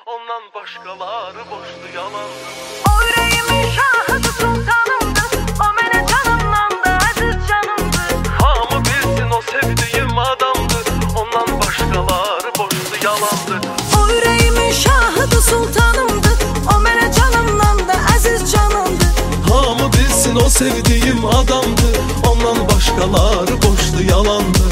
ondan başkaları boşdu, yalandı. O yüreğimin şahıdı sultanımdı, o mene canımlandı, aziz canımdı. Hamı bilsin o sevdiğim adamdı, ondan başkaları boşdu, yalandı. O yüreğimin şahıdı sultanımdı, o mene canımlandı, aziz canımdı. Hamı bilsin o sevdiğim adamdı, ondan başkaları boşdu, yalandı.